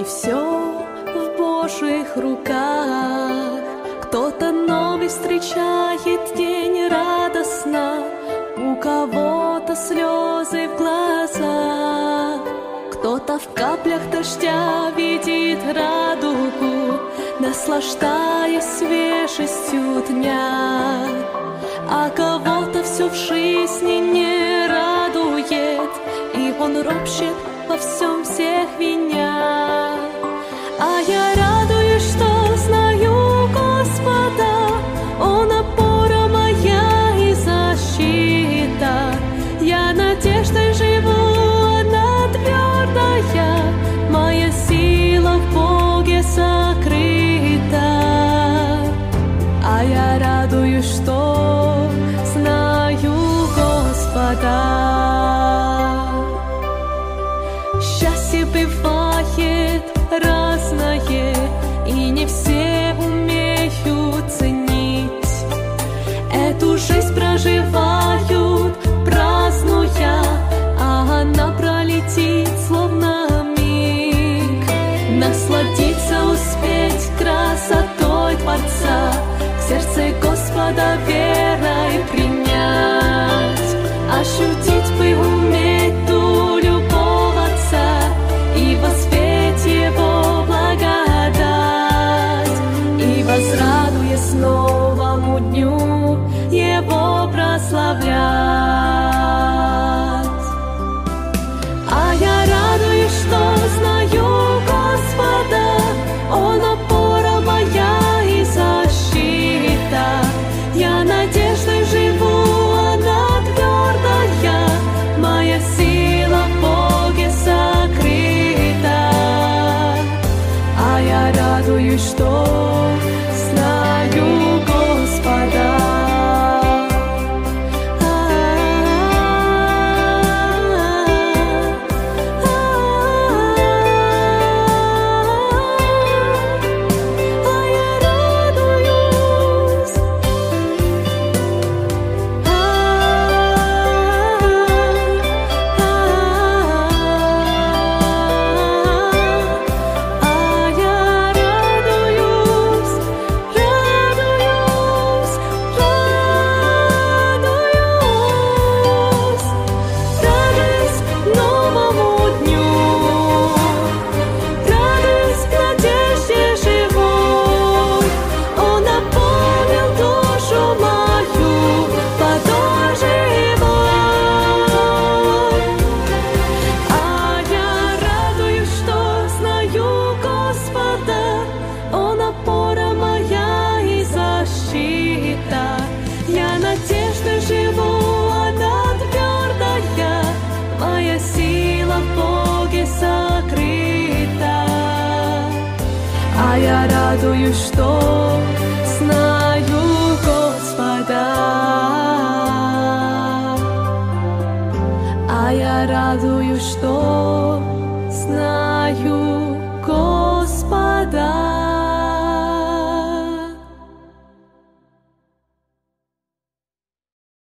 все в Божьих руках. Кто-то новый встречает день радостно, у кого-то слезы в глазах, кто-то в каплях дождя видит радугу, наслаждаясь свежестью дня. А кого-то все в жизни не радует, и он ропщет во всем всех виня. А я радуюсь, что знаю Господа, Он опора моя и защита. Я надеждой живу, она твердая, моя сила в Боге сокрыта. А я радуюсь, что знаю Господа. Счастье бывает разное, и не все умеют ценить. Эту жизнь проживают, празднуя, а она пролетит словно миг. Насладиться, успеть красотой Творца, в сердце Господа верой принять. Ощутить бы уметь ту любовь Отца и воспеть Его благодать, и возрадуясь новому дню Его прославлять. А я радуюсь, что знаю Господа, Он опора моя и защита. Я надеждой живу, она твердая, моя сила в Боге сокрыта. А я радуюсь, что знаю Господа. А я радуюсь, что знаю Господа. А я радуюсь, что знаю Господа.